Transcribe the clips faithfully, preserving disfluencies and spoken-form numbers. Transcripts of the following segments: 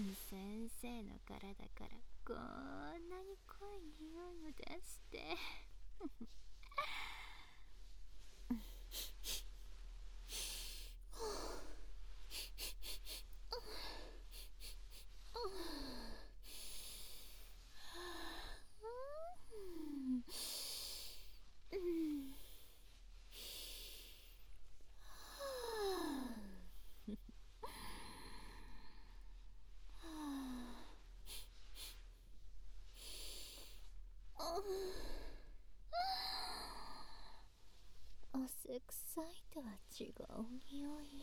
先生の体からこんなに濃い匂いを出して汗臭いとは違う匂い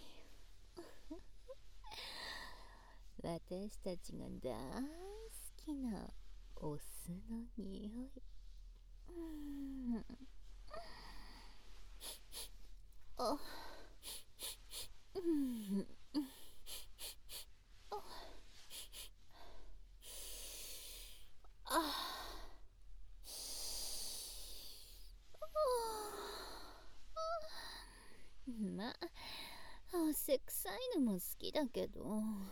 私たちが大好きなお酢の匂い。うんあうんあまあ汗臭いのも好きだけど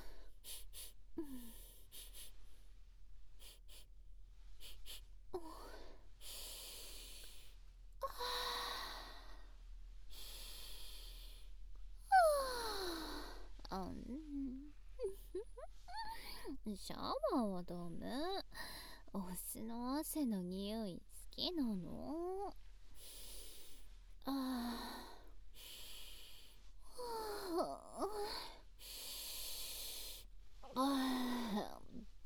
あんシャワーはダメ。お酢の汗の匂い好きなの。ああああ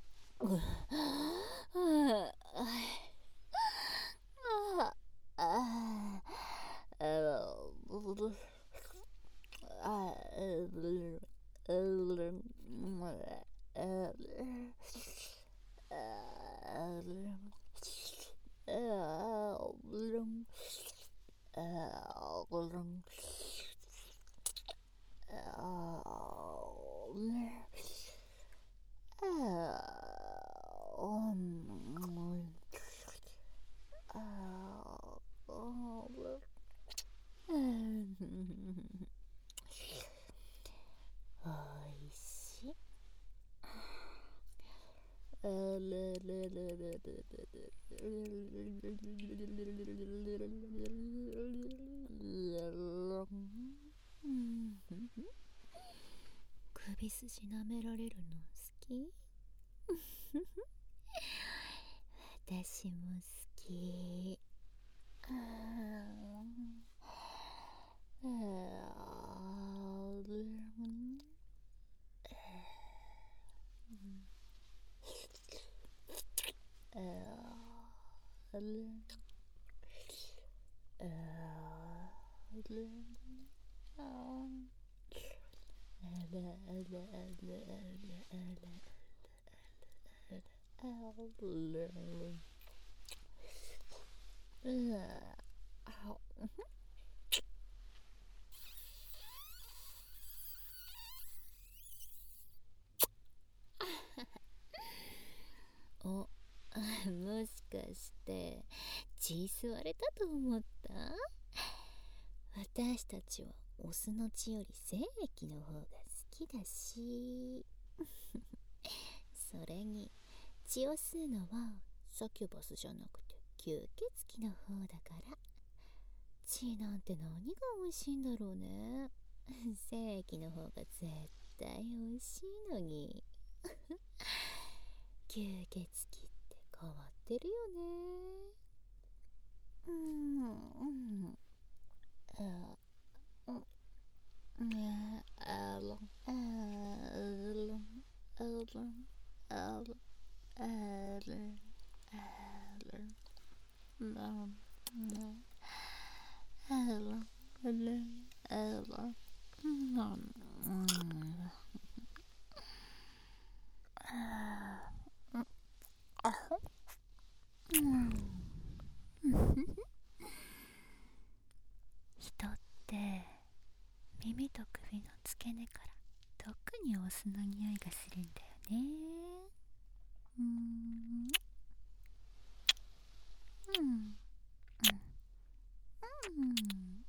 おいしい。あらららららら首筋舐められるの好き私も好き。あお、もしかして血吸われたと思った？私たちはオスの血より精液の方が好きだしそれに血を吸うのはサキュバスじゃなくて吸血鬼の方だから血なんて何が美味しいんだろうね。精液の方が絶対美味しいのに吸血鬼って変わってるよね。うんうんあうんあろあろあろあろあろあろなんあろあろあろなんあほうん人って耳と首の付け根から特にお酢の匂いがするんだよね。うーんうんうん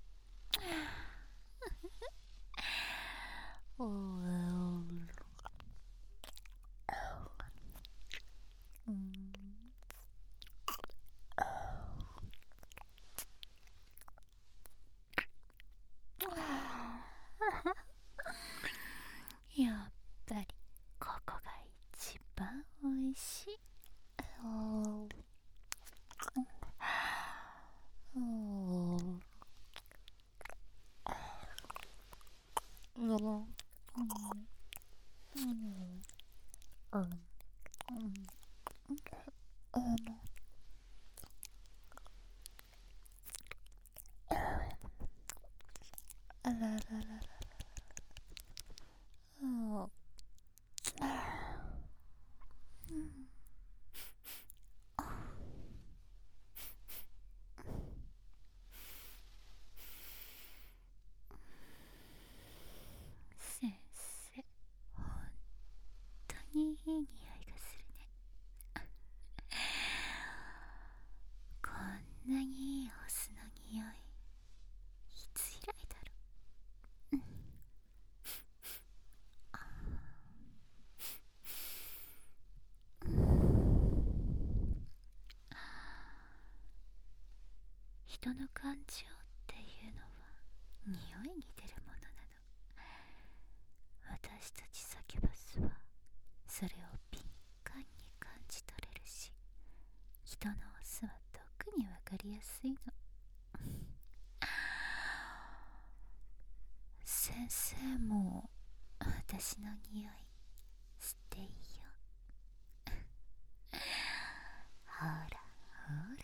おーいしい。おーおーうんうんうんうんあららららあ先生、本当にいい匂いがするね。こんなにいいオスの匂い、いつ以来だろう。人の感情っていうのは匂いに出るものなの。私たちサキュバスはそれを敏感に感じ取れるし、人のオスは特にわかりやすいの。先生も私の匂い吸っていいよ。ほらほら。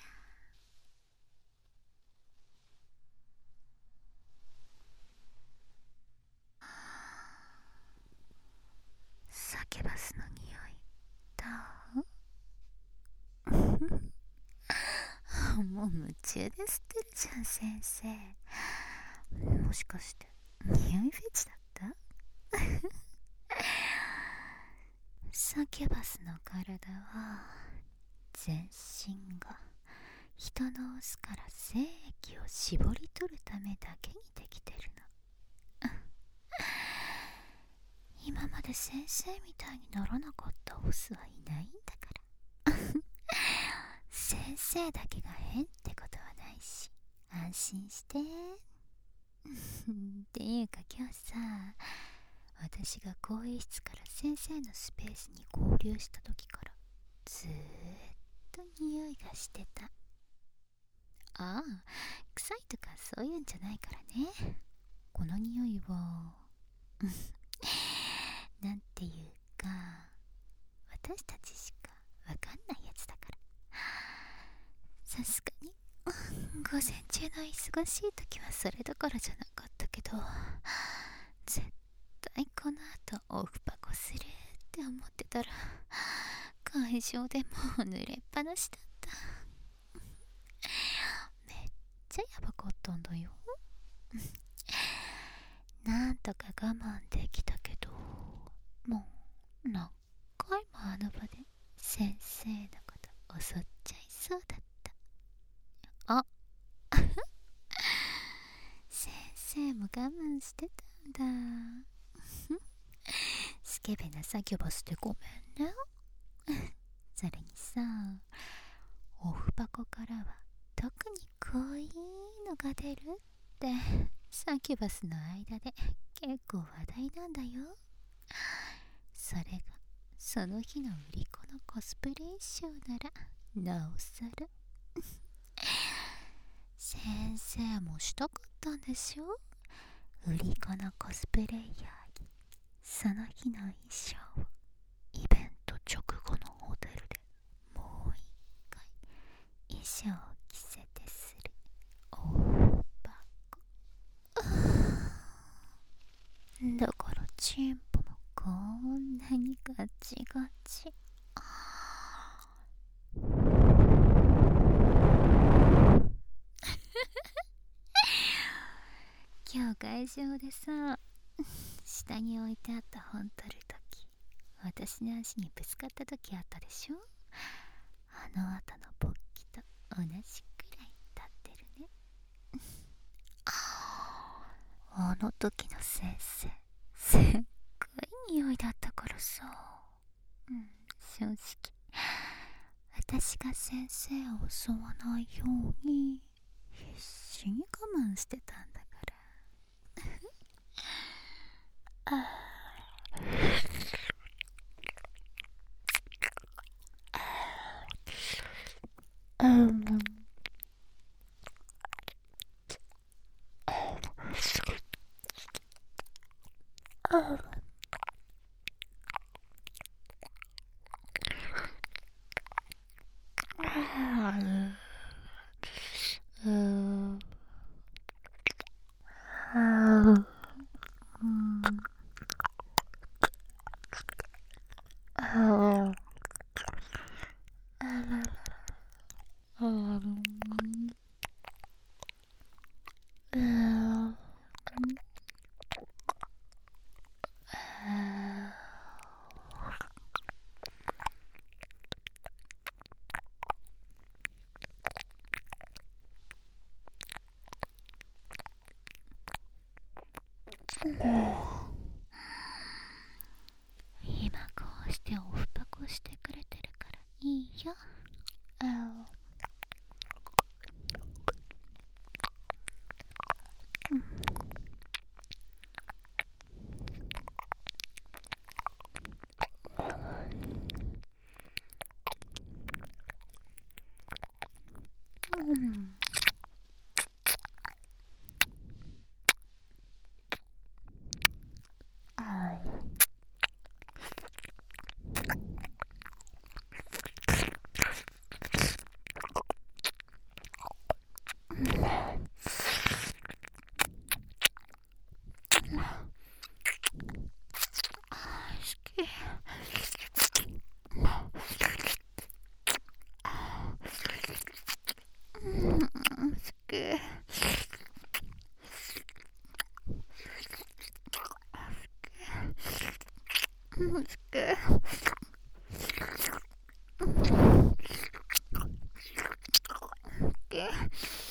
サキュバスの匂いどう？もう夢中で吸ってるじゃん先生。もしかして匂いフェチだった？サキュバスの体は全身が人のオスから精液を絞り取るためだけにできてるの。今まで先生みたいにならなかったオスはいないんだから先生だけが変ってことはないし、安心してっていうか今日さ、私が更衣室から先生のスペースに合流した時からずーっと匂いがしてた。ああ、臭いとかそういうんじゃないからね。この匂いはなんていうか、私たちしかわかんないやつだから。さすがに午前中の忙しい時はそれどころじゃなかったけど、絶対この後オフパコするって思ってたら、会場でもう濡れっぱなしだった。めっちゃやばかったんだよ。なんとか我慢できたけど、もう何回もあの場で先生のこと襲っちゃいそうだった。あ先生も我慢してたんだ。スケベなサキュバスでごめんね。それにさ、オフパコからは特に濃いのが出るってサキュバスの間で結構話題なんだよ。それがその日の売り子のコスプレ衣装ならなおさら先生もしたかったんでしょ、売り子のコスプレイヤーにその日の衣装をイベント直後のホテルでもう一回衣装を着せてする大箱だからチンポもこんなにガチガチ。今日会場でさ、下に置いてあった本取るとき、私の足にぶつかったときあったでしょ。あの後の勃起と同じくらい立ってるね。あの時の先生、すっごい匂いだったからさ、うん、正直私が先生を襲わないように必死に我慢してたんだからあしょ。あうんうんあ好き。うん好き。うん好き。好き。